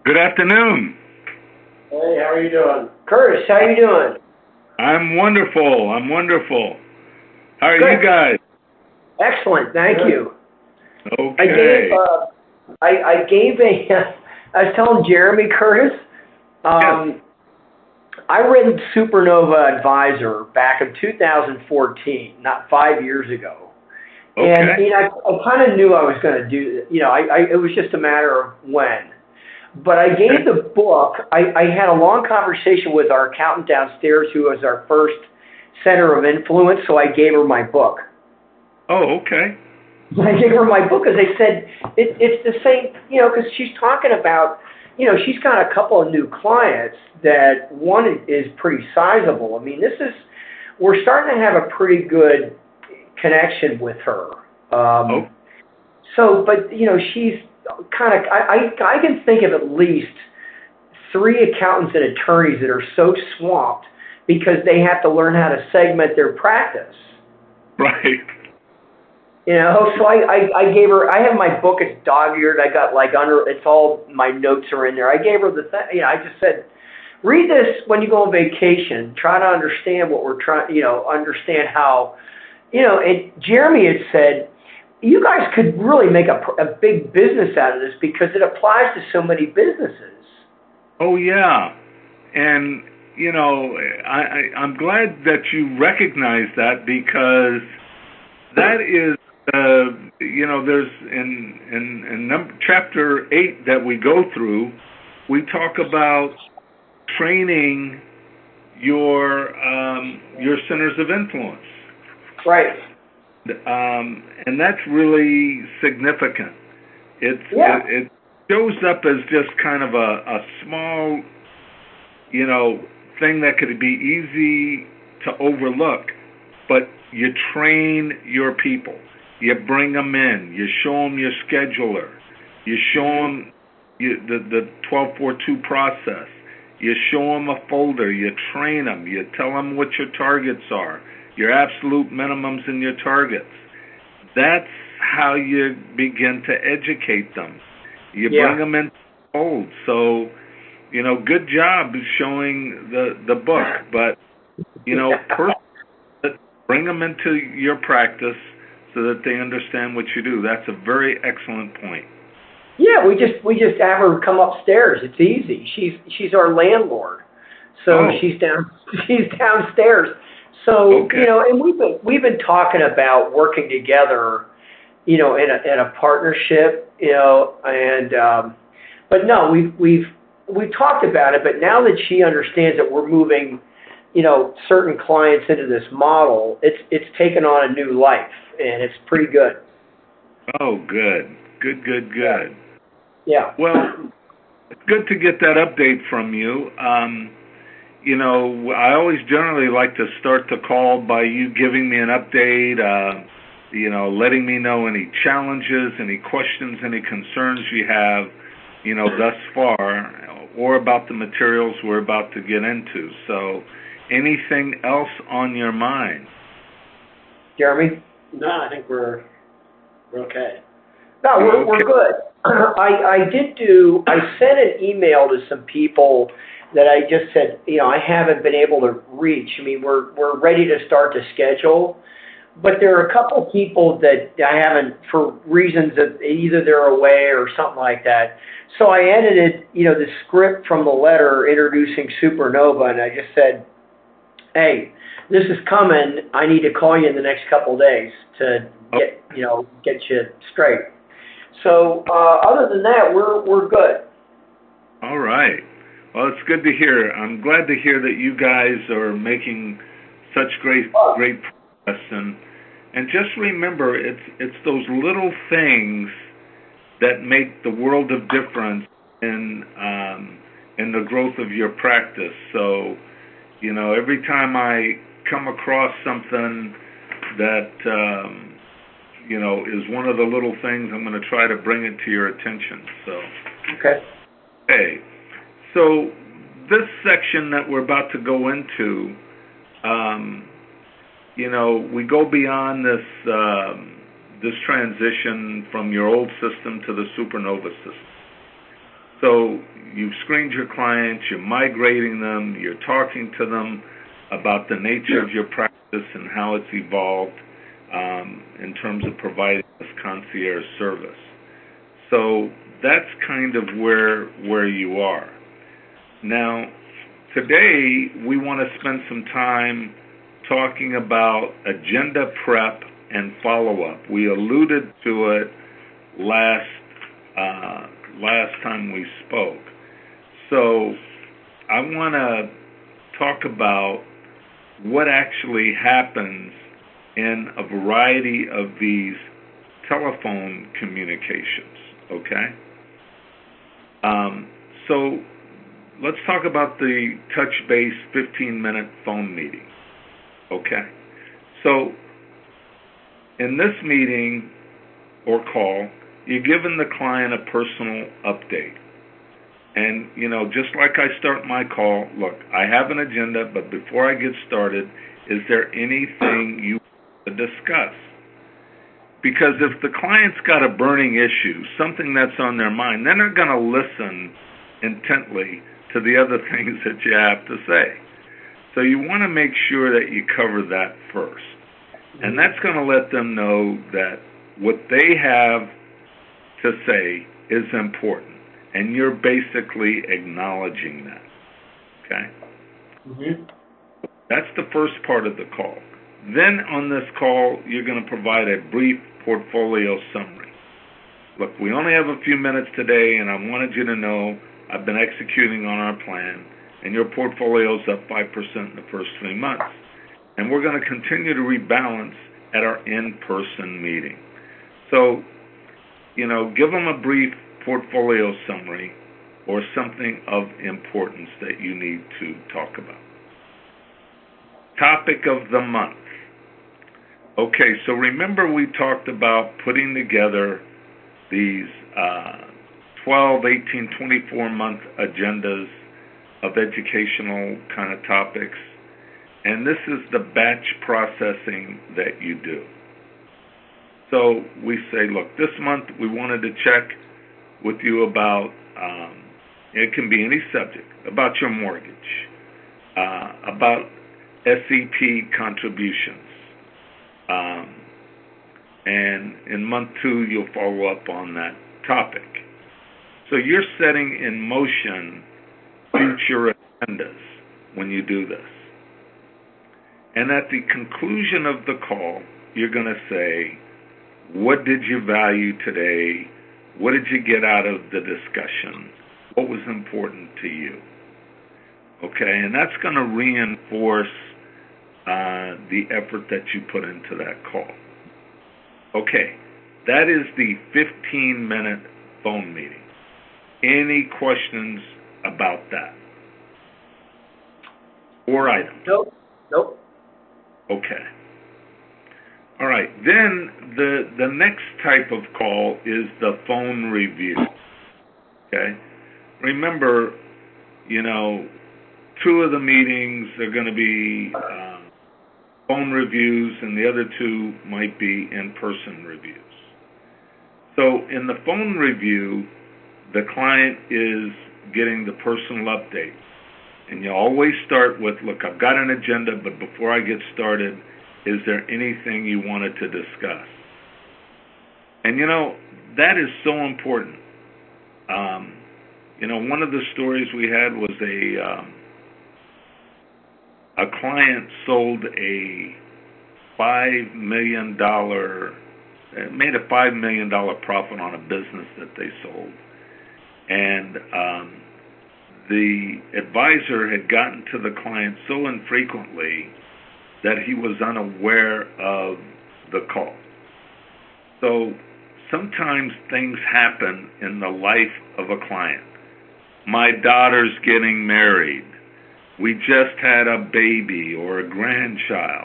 Good afternoon. Hey, how are you doing? Curtis, how you doing? I'm wonderful. I'm wonderful. How are Good. you guys? Excellent, thank you. Okay. I gave a, I was telling Jeremy, Curtis, Yes. I read Supernova Advisor back in 2014, not 5 years ago. And, Okay. I kind of knew I was going to do, it was just a matter of when. But I gave Okay. the book, I had a long conversation with our accountant downstairs who was our first center of influence, so I gave her my book. Oh, okay. I gave her my book because I said it's the same, because she's talking about, she's got a couple of new clients that one is pretty sizable. I mean, we're starting to have a pretty good connection with her. Oh, But she's kind of, I can think of at least three accountants and attorneys that are so swamped because they have to learn how to segment their practice. right. So I gave her, I have my book, it's dog-eared, I got it's all, my notes are in there. I gave her the thing, I just said, read this when you go on vacation, try to understand what we're trying, understand how, and Jeremy had said, you guys could really make a big business out of this because it applies to so many businesses. Oh, yeah. And, I'm glad that you recognize that because that is, there's in chapter 8 that we go through, we talk about training your centers of influence. Right. And that's really significant. Yeah. It shows up as just kind of a small, thing that could be easy to overlook, but you train your people. You bring them in. You show them your scheduler. You show them the 1242 process. You show them a folder. You train them. You tell them what your targets are, your absolute minimums and your targets. That's how you begin to educate them. You bring them in fold. So, good job showing the book, but, personally, bring them into your practice so that they understand what you do. That's a very excellent point. Yeah, we just have her come upstairs. It's easy. She's our landlord, so she's downstairs. So Okay. and we've been talking about working together, in a partnership, and but no, we've talked about it. But now that she understands that we're moving, certain clients into this model, it's taken on a new life, and it's pretty good. Oh, good. Yeah. Good. Yeah. Well, it's good to get that update from you. I always generally like to start the call by you giving me an update, letting me know any challenges, any questions, any concerns you have, thus far, or about the materials we're about to get into. So, anything else on your mind? Jeremy? No, I think we're okay. No, we're good. I sent an email to some people that I just said, I haven't been able to reach. I mean, we're ready to start the schedule, but there are a couple people that I haven't, for reasons that either they're away or something like that. So I edited, the script from the letter introducing Supernova, and I just said, hey, this is coming. I need to call you in the next couple of days to get you straight. So other than that, we're good. All right. Well, it's good to hear. I'm glad to hear that you guys are making such great progress. And just remember, it's those little things that make the world of difference in the growth of your practice. So, every time I come across something that is one of the little things, I'm going to try to bring it to your attention. So, okay. So this section that we're about to go into, we go beyond this transition from your old system to the Supernova system. So you've screened your clients, you're migrating them, you're talking to them about the nature of your practice and how it's evolved in terms of providing this concierge service. So that's kind of where you are. Now, today we want to spend some time talking about agenda prep and follow-up. We alluded to it last time we spoke. So I want to talk about what actually happens in a variety of these telephone communications, okay? So let's talk about the touch base 15-minute phone meeting, okay? So in this meeting or call, you're giving the client a personal update. And, just like I start my call, look, I have an agenda, but before I get started, is there anything you want to discuss? Because if the client's got a burning issue, something that's on their mind, then they're going to listen intently to the other things that you have to say. So you want to make sure that you cover that first. And that's going to let them know that what they have to say is important. And you're basically acknowledging that, okay? Mm-hmm. That's the first part of the call. Then on this call, you're going to provide a brief portfolio summary. Look, we only have a few minutes today, and I wanted you to know I've been executing on our plan, and your portfolio's up 5% in the first 3 months. And we're going to continue to rebalance at our in-person meeting. So, give them a brief portfolio summary or something of importance that you need to talk about. Topic of the month. Okay, so remember we talked about putting together these 12, 18, 24-month agendas of educational kind of topics, and this is the batch processing that you do. So we say, look, this month we wanted to check with you about, it can be any subject, about your mortgage, about SEP contributions. And in month 2, you'll follow up on that topic. So you're setting in motion future agendas when you do this. And at the conclusion of the call, you're going to say, what did you value today? What did you get out of the discussion? What was important to you? Okay, and that's going to reinforce the effort that you put into that call. Okay, that is the 15-minute phone meeting. Any questions about that? Or items? Nope. Okay. All right. Then the next type of call is the phone review. Okay. Remember, 2 of the meetings are going to be phone reviews, and the other 2 might be in-person reviews. So in the phone review, the client is getting the personal update. And you always start with, look, I've got an agenda, but before I get started, is there anything you wanted to discuss? And, that is so important. One of the stories we had was a client sold a $5 million, made a $5 million profit on a business that they sold. And the advisor had gotten to the client so infrequently that he was unaware of the call. So sometimes things happen in the life of a client. My daughter's getting married. We just had a baby or a grandchild.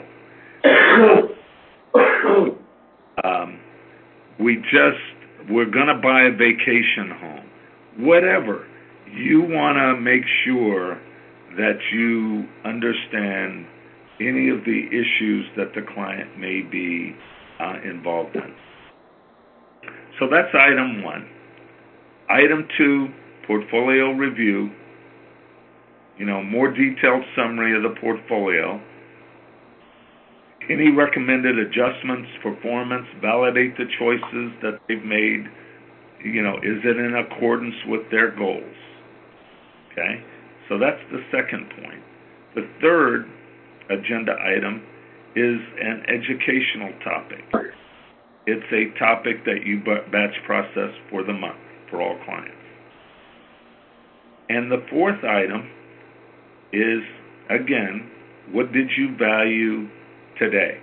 We're going to buy a vacation home. Whatever. You want to make sure that you understand any of the issues that the client may be involved in. So that's item 1. Item 2, portfolio review, more detailed summary of the portfolio, any recommended adjustments, performance, validate the choices that they've made, is it in accordance with their goals? Okay, so that's the second point. The third agenda item is an educational topic. It's a topic that you batch process for the month for all clients. And the fourth item is, again, what did you value today?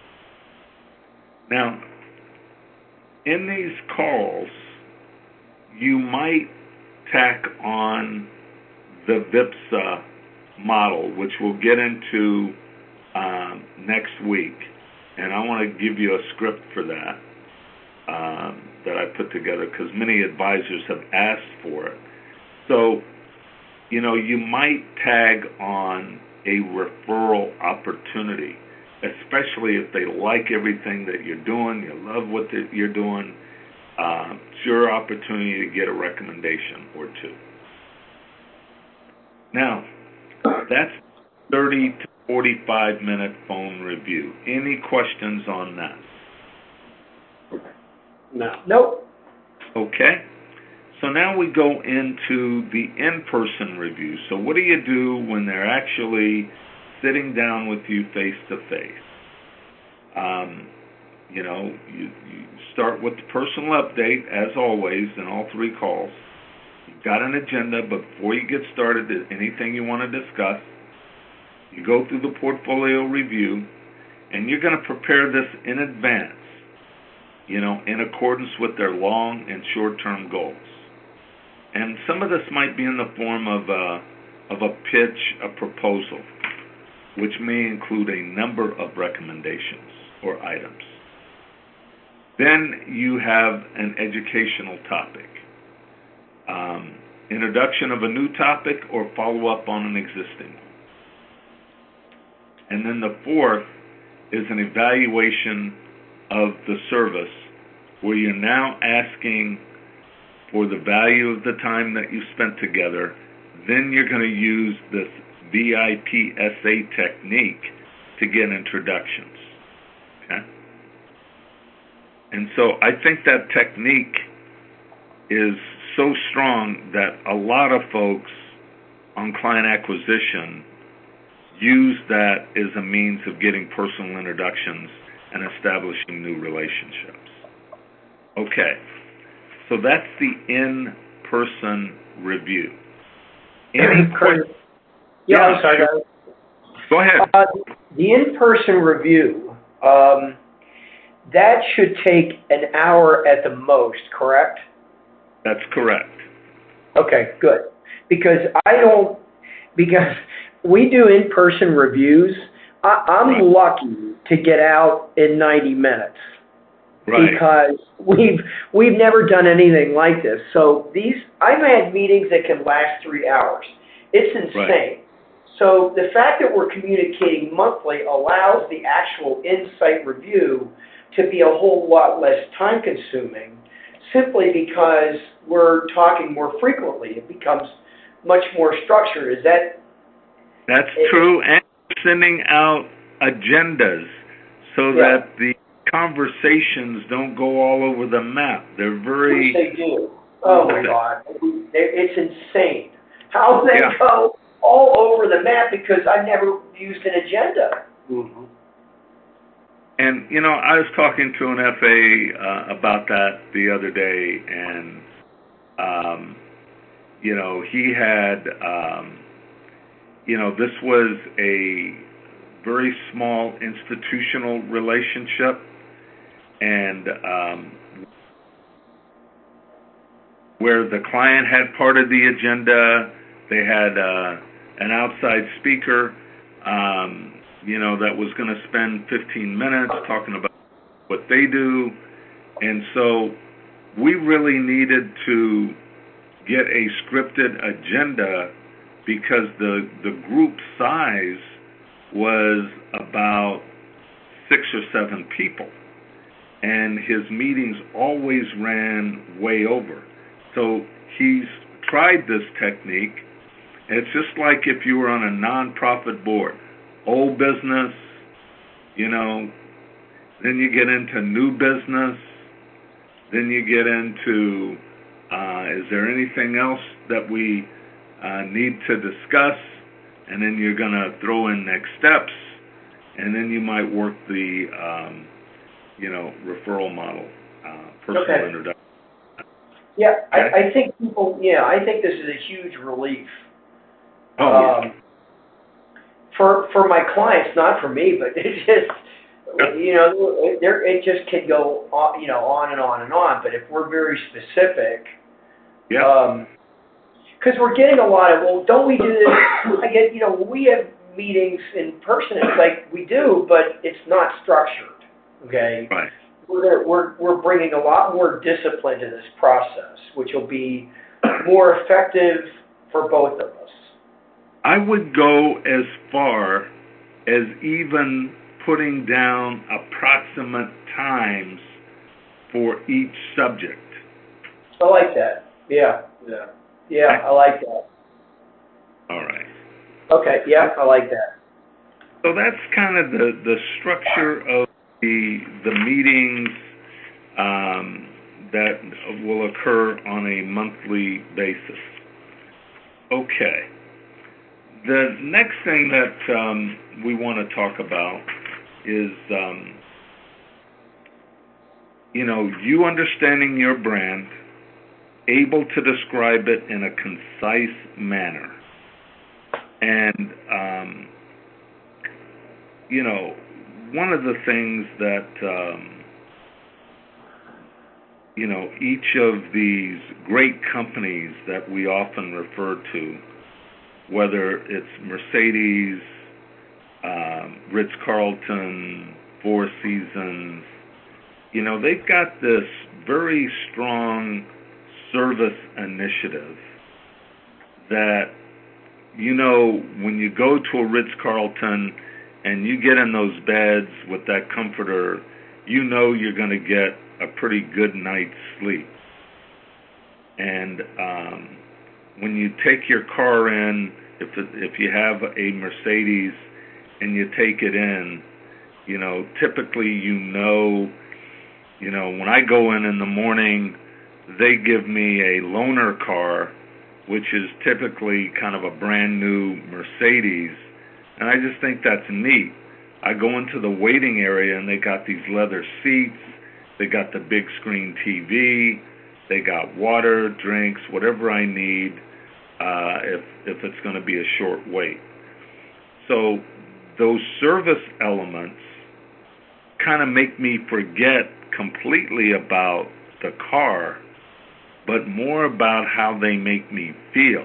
Now, in these calls, you might tack on the VIPSA model, which we'll get into next week. And I want to give you a script for that that I put together because many advisors have asked for it. So, you might tag on a referral opportunity, especially if they like everything that you're doing, you love what you're doing. It's your opportunity to get a recommendation or two. Now, that's 30 to 45-minute phone review. Any questions on that? No. Nope. Okay. So now we go into the in-person review. So what do you do when they're actually sitting down with you face-to-face? You start with the personal update, as always, in all three calls. You've got an agenda, but before you get started, anything you want to discuss, you go through the portfolio review, and you're going to prepare this in advance, in accordance with their long and short-term goals. And some of this might be in the form of a pitch, a proposal, which may include a number of recommendations or items. Then you have an educational topic, introduction of a new topic or follow-up on an existing one. And then the fourth is an evaluation of the service where you're now asking for the value of the time that you spent together. Then you're going to use this VIPSA technique to get introductions. Okay? And so I think that technique is so strong that a lot of folks on client acquisition use that as a means of getting personal introductions and establishing new relationships. Okay, so that's the in-person review. Any questions? Yeah, I'm sorry. Sure. Go ahead. The in-person review, that should take an hour at the most, correct? That's correct. Okay, good. Because we do in-person reviews. I'm lucky to get out in 90 minutes. Right. Because we've never done anything like this. So I've had meetings that can last 3 hours. It's insane. Right. So the fact that we're communicating monthly allows the actual insight review to be a whole lot less time consuming, simply because we're talking more frequently. It becomes much more structured. That's true, and sending out agendas so that the conversations don't go all over the map. They're very... Which they do. Oh, my God. It's insane how they go all over the map because I've never used an agenda. Mm-hmm. And, I was talking to an FA about that the other day, and, he had, this was a very small institutional relationship, and where the client had part of the agenda, they had an outside speaker, that was going to spend 15 minutes talking about what they do. And so we really needed to get a scripted agenda because the group size was about 6 or 7 people. And his meetings always ran way over. So he's tried this technique. It's just like if you were on a nonprofit board, old business, then you get into new business, then you get into, is there anything else that we need to discuss? And then you're going to throw in next steps, and then you might work the, referral model, personal introduction. Yeah, Okay. I think people. Yeah, I think this is a huge relief. Oh, yeah. For my clients, not for me, but it just, it just can go on, on and on and on. But if we're very specific, Yeah. because we're getting a lot of, well, don't we do this? I get, we have meetings in person. It's like we do, but it's not structured. Okay. Right. We're bringing a lot more discipline to this process, which will be more effective for both of us. I would go as far as even putting down approximate times for each subject. I like that. Yeah. I like that. All right. Okay. Yeah, I like that. So that's kind of the structure of the meetings that will occur on a monthly basis. Okay. The next thing that we want to talk about is, you understanding your brand, able to describe it in a concise manner. And, one of the things that, each of these great companies that we often refer to, whether it's Mercedes, Ritz-Carlton, Four Seasons, they've got this very strong service initiative that, when you go to a Ritz-Carlton and you get in those beds with that comforter, you're going to get a pretty good night's sleep. And when you take your car in, if you have a Mercedes and you take it in, typically when I go in the morning, they give me a loaner car, which is typically kind of a brand new Mercedes, and I just think that's neat. I go into the waiting area and they got these leather seats, they got the big screen TV, they got water, drinks, whatever I need, if it's going to be a short wait. So those service elements kind of make me forget completely about the car, but more about how they make me feel.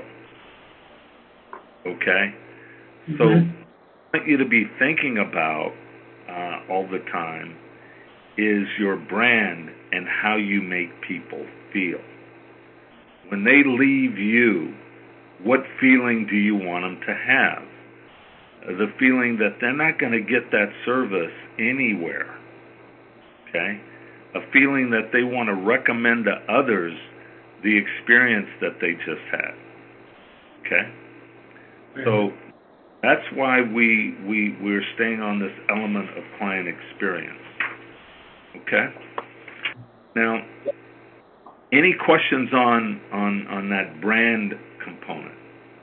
Okay? So I want you to be thinking about all the time is your brand and how you make people feel. When they leave you, what feeling do you want them to have? The feeling that they're not going to get that service anywhere. Okay? A feeling that they want to recommend to others the experience that they just had. Okay? So that's why we're staying on this element of client experience. Okay? Now, any questions on that brand component?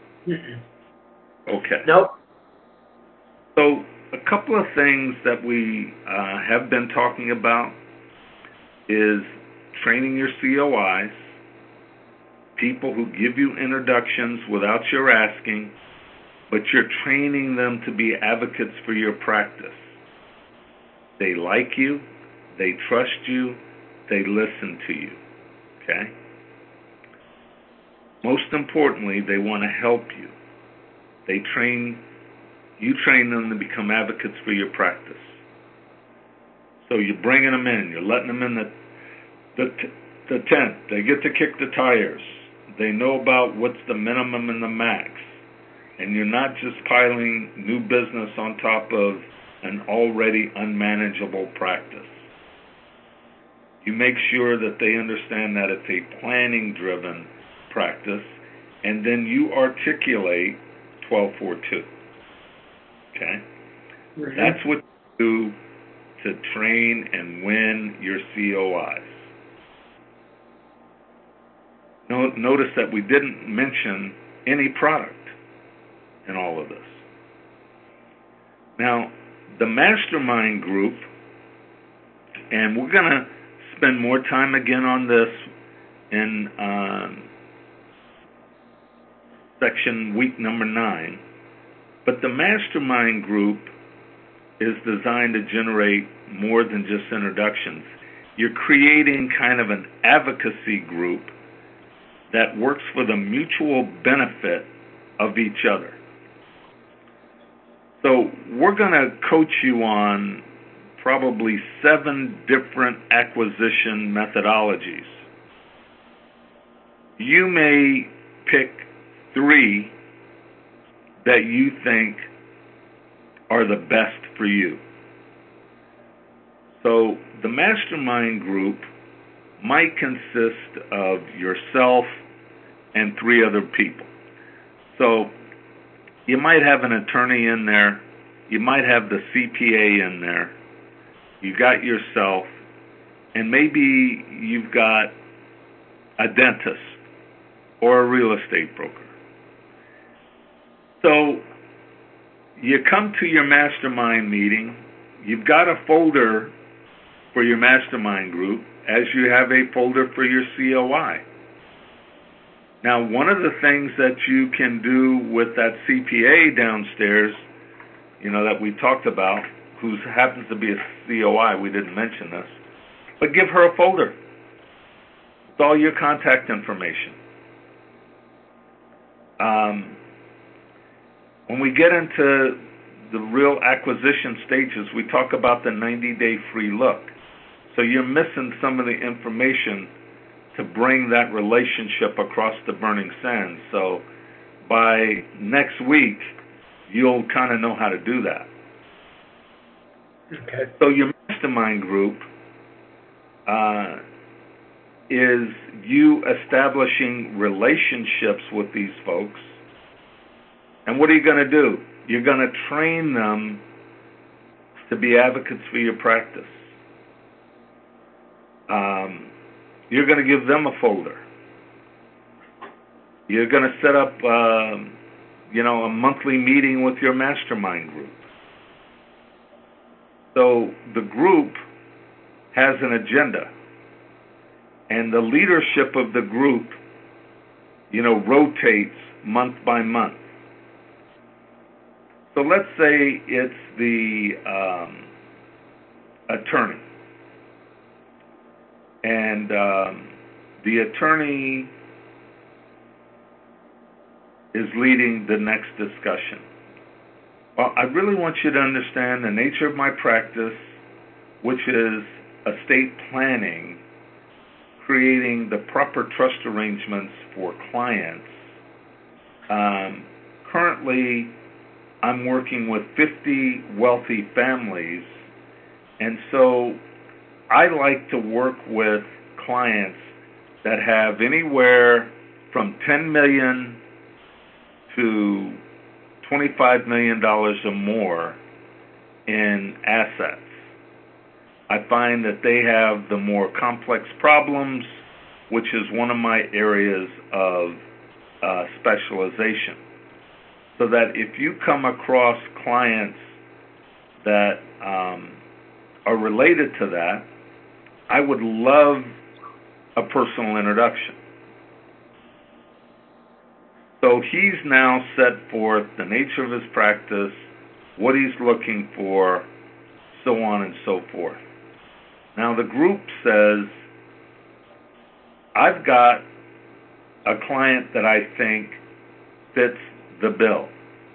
Okay. Nope. So a couple of things that we have been talking about is training your COIs, people who give you introductions without your asking, but you're training them to be advocates for your practice. They like you, they trust you, they listen to you. Okay? Most importantly, they want to help you. You train them to become advocates for your practice. So you're bringing them in, you're letting them in the tent. They get to kick the tires. They know about what's the minimum and the max. And you're not just piling new business on top of an already unmanageable practice. You make sure that they understand that it's a planning-driven practice and then you articulate 1242. Okay? Mm-hmm. That's what you do to train and win your COIs. Notice that we didn't mention any product in all of this. Now, the mastermind group, and we're going to spend more time again on this in section week number 9, but the mastermind group is designed to generate more than just introductions. You're creating kind of an advocacy group that works for the mutual benefit of each other. So we're going to coach you on probably 7 different acquisition methodologies. You may pick 3 that you think are the best for you. So the mastermind group might consist of yourself and 3 other people. So you might have an attorney in there, you might have the CPA in there, you got yourself, and maybe you've got a dentist or a real estate broker. So you come to your mastermind meeting, you've got a folder for your mastermind group as you have a folder for your COI. Now, one of the things that you can do with that CPA downstairs, that we talked about, who happens to be a COI, we didn't mention this, but give her a folder with all your contact information. When we get into the real acquisition stages, we talk about the 90-day free look. So you're missing some of the information to bring that relationship across the burning sands. So by next week, you'll kind of know how to do that. Okay. So your mastermind group is you establishing relationships with these folks. And what are you going to do? You're going to train them to be advocates for your practice. You're going to give them a folder. You're going to set up, a monthly meeting with your mastermind group. So the group has an agenda, and the leadership of the group, rotates month by month. So let's say it's the attorney. And the attorney is leading the next discussion. Well, I really want you to understand the nature of my practice, which is estate planning, creating the proper trust arrangements for clients. Currently, I'm working with 50 wealthy families, and so I like to work with clients that have anywhere from $10 million to $25 million or more in assets. I find that they have the more complex problems, which is one of my areas of specialization. So that if you come across clients that are related to that, I would love a personal introduction. So he's now set forth the nature of his practice, what he's looking for, so on and so forth. Now the group says, I've got a client that I think fits the bill.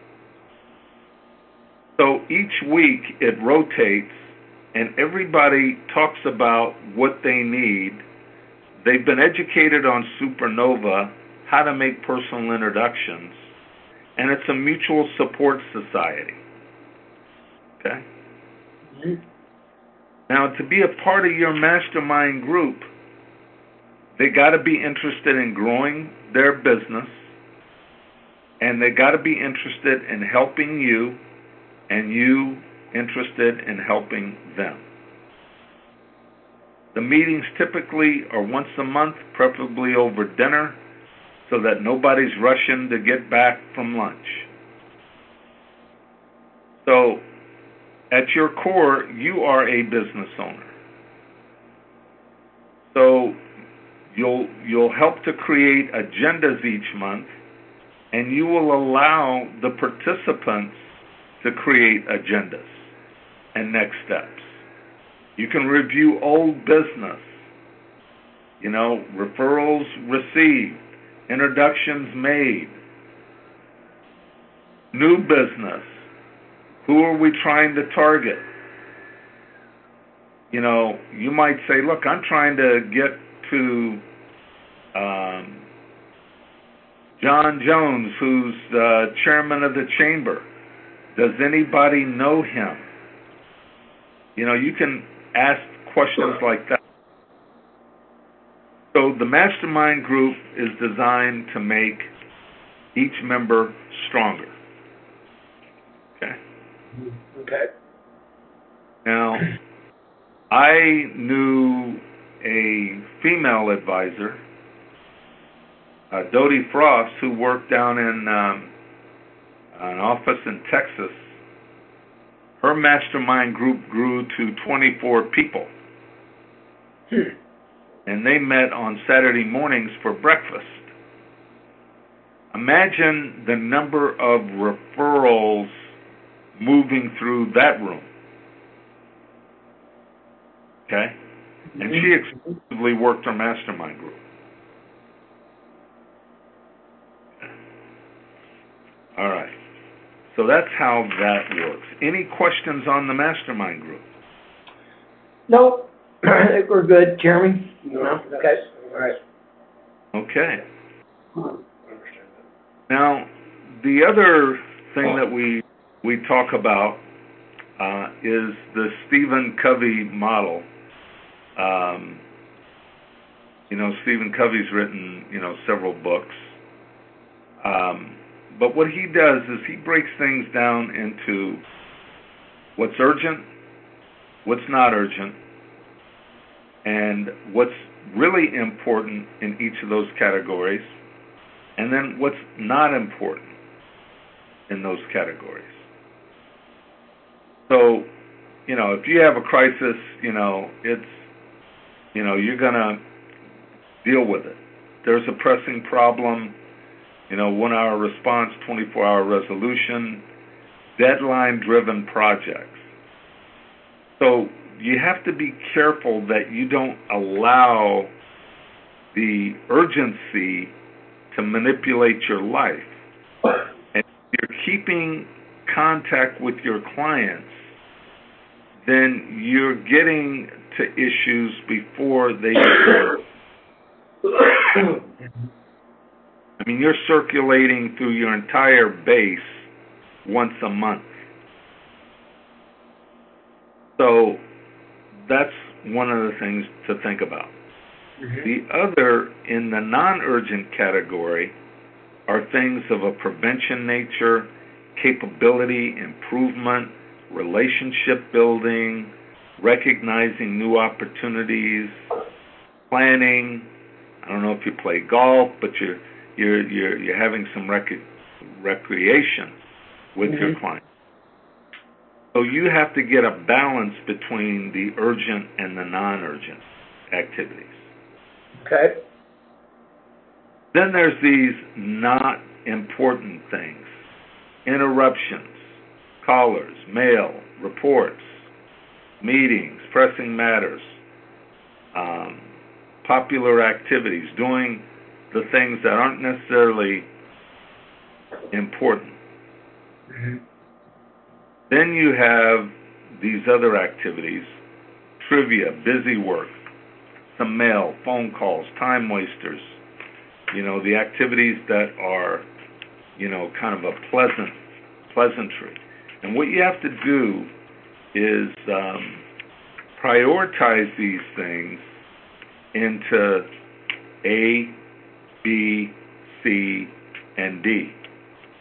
So each week it rotates, and everybody talks about what they need. They've been educated on Supernova, how to make personal introductions, and it's a mutual support society. Okay? Mm-hmm. Now, to be a part of your mastermind group, they got to be interested in growing their business, and they got to be interested in helping you, and you interested in helping them. The meetings typically are once a month, preferably over dinner, so that nobody's rushing to get back from lunch. So, at your core, you are a business owner. So, you'll help to create agendas each month, and you will allow the participants to create agendas and next steps. You can review old business, referrals received, introductions made, new business, who are we trying to target? You might say, look, I'm trying to get to John Jones, who's the chairman of the chamber. Does anybody know him? You can ask questions like that. So the mastermind group is designed to make each member stronger. Okay. Now, I knew a female advisor, Dodie Frost, who worked down in an office in Texas. Her mastermind group grew to 24 people. And they met on Saturday mornings for breakfast. Imagine the number of referrals moving through that room. Okay? And she exclusively worked her mastermind group. All right. So that's how that works. Any questions on the mastermind group? No, I think we're good, Jeremy. No. Okay. All right. Okay. Now, the other thing that we talk about is the Stephen Covey model. Stephen Covey's written, several books. But what he does is he breaks things down into what's urgent, what's not urgent, and what's really important in each of those categories, and then what's not important in those categories. So, if you have a crisis, it's, you're going to deal with it. There's a pressing problem, 1-hour response, 24-hour resolution, deadline-driven projects. So you have to be careful that you don't allow the urgency to manipulate your life. And if you're keeping contact with your clients, then you're getting to issues before they occur. You're circulating through your entire base once a month. So that's one of the things to think about. The other, in the non-urgent category, are things of a prevention nature, capability improvement, relationship building, recognizing new opportunities, planning. I don't know if you play golf, but you're having some recreation with your client. So you have to get a balance between the urgent and the non-urgent activities. Okay. Then there's these not important things. Interruptions, callers, mail, reports, meetings, pressing matters, popular activities, doing the things that aren't necessarily important. Then you have these other activities, trivia, busy work, some mail, phone calls, time wasters, the activities that are, kind of a pleasantry. And what you have to do is prioritize these things into A, B, C, and D.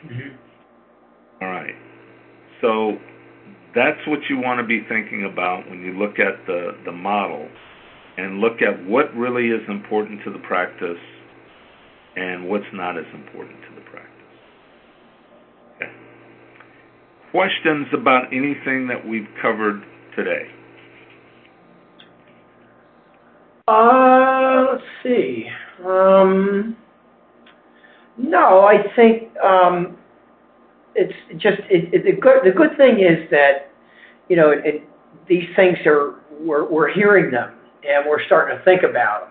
Mm-hmm. All right. So that's what you want to be thinking about when you look at the model and look at what really is important to the practice and what's not as important to the practice. Okay. Questions about anything that we've covered today? Let's see. No, I think it's just the good thing is that these things we're hearing them and we're starting to think about them.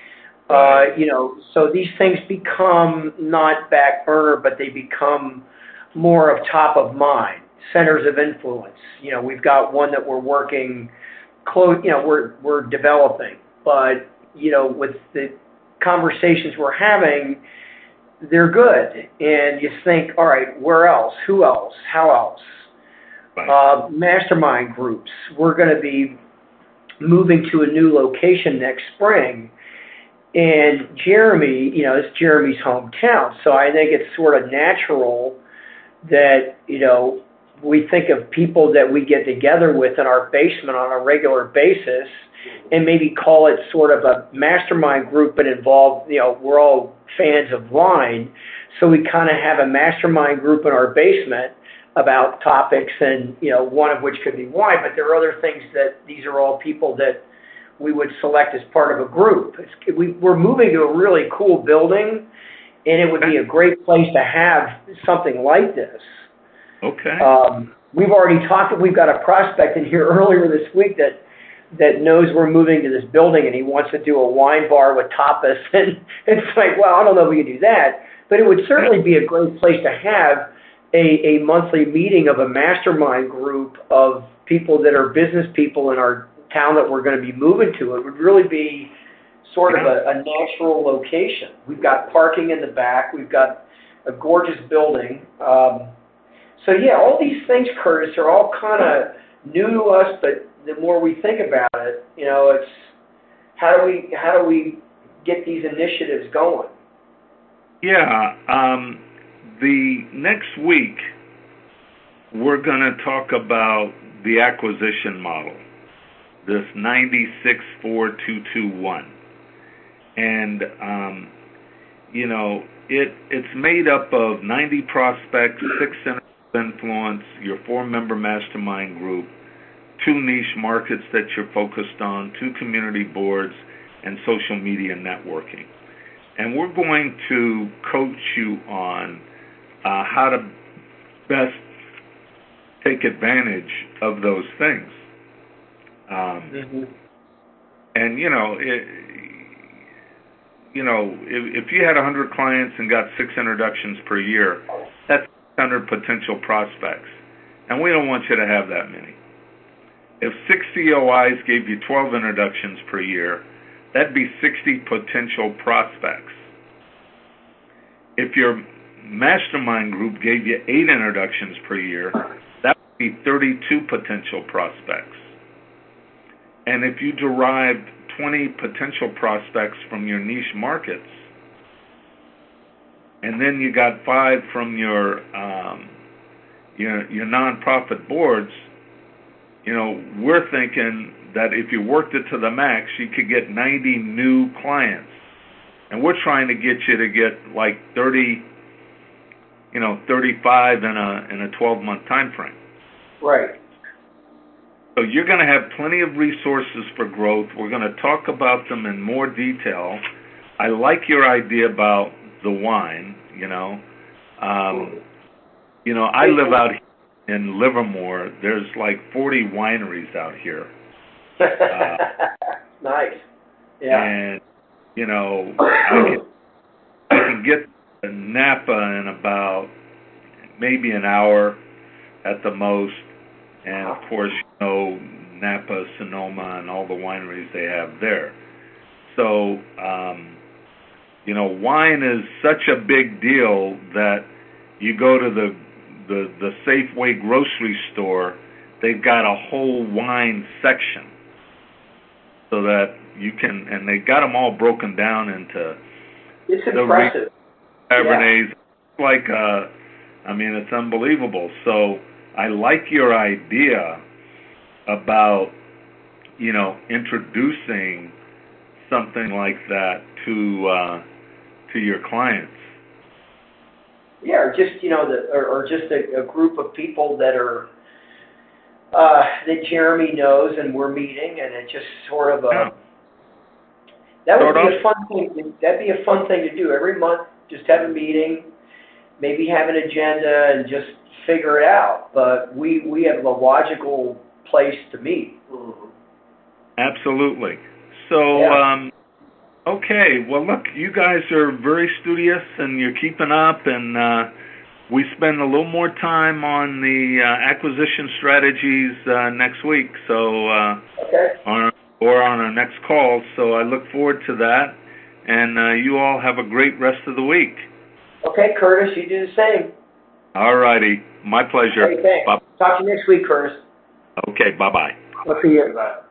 So these things become not back burner, but they become more of top of mind, centers of influence. We've got one that we're working close. We're developing, but with the conversations we're having, they're good. And you think, all right, where else? Who else? How else? Right. Mastermind groups. We're going to be moving to a new location next spring. And Jeremy, it's Jeremy's hometown. So I think it's sort of natural that, we think of people that we get together with in our basement on a regular basis and maybe call it sort of a mastermind group and involve, we're all fans of wine. So we kind of have a mastermind group in our basement about topics and, one of which could be wine, but there are other things that these are all people that we would select as part of a group. We're moving to a really cool building, and it would be a great place to have something like this. Okay. We've already talked. We've got a prospect in here earlier this week that knows we're moving to this building, and he wants to do a wine bar with tapas. And it's like, well, I don't know if we can do that, but it would certainly be a great place to have a monthly meeting of a mastermind group of people that are business people in our town that we're going to be moving to. It would really be sort of a natural location. We've got parking in the back. We've got a gorgeous building. So yeah, all these things, Curtis, are all kind of new to us, but the more we think about it, it's how do we get these initiatives going? Yeah. The next week, we're going to talk about the acquisition model, this 964221. And, it's made up of 90 prospects, 6 centers of influence, your 4-member mastermind group, 2 niche markets that you're focused on, 2 community boards, and social media networking. And we're going to coach you on how to best take advantage of those things. And, if you had 100 clients and got 6 introductions per year, that's 600 potential prospects. And we don't want you to have that many. If 6 COIs gave you 12 introductions per year, that'd be 60 potential prospects. If your mastermind group gave you 8 introductions per year, that would be 32 potential prospects. And if you derived 20 potential prospects from your niche markets, and then you got 5 from your nonprofit boards, we're thinking that if you worked it to the max, you could get 90 new clients. And we're trying to get you to get like 30, 35 in a 12-month time frame. Right. So you're going to have plenty of resources for growth. We're going to talk about them in more detail. I like your idea about the wine, I live out here in Livermore. There's like 40 wineries out here. Nice. Yeah. And, I can get to Napa in about maybe an hour at the most. And, of course, Napa, Sonoma, and all the wineries they have there. So, wine is such a big deal that you go to the Safeway grocery store, they've got a whole wine section so that you can, and they got them all broken down into it's impressive. Cabernets. Yeah. Like I mean, it's unbelievable. So I like your idea about, introducing something like that to your clients. Yeah, or just or just a group of people that are that Jeremy knows, and we're meeting, and it just sort of that would be a fun thing. That'd be a fun thing to do every month. Just have a meeting, maybe have an agenda, and just figure it out. But we have a logical place to meet. Absolutely. So, okay. Well, look, you guys are very studious, and you're keeping up, and we spend a little more time on the acquisition strategies next week. So, on our next call. So I look forward to that, and you all have a great rest of the week. Okay, Curtis, you do the same. All righty. My pleasure. Okay, thanks. Talk to you next week, Curtis. Okay, bye-bye. I'll see you. Bye.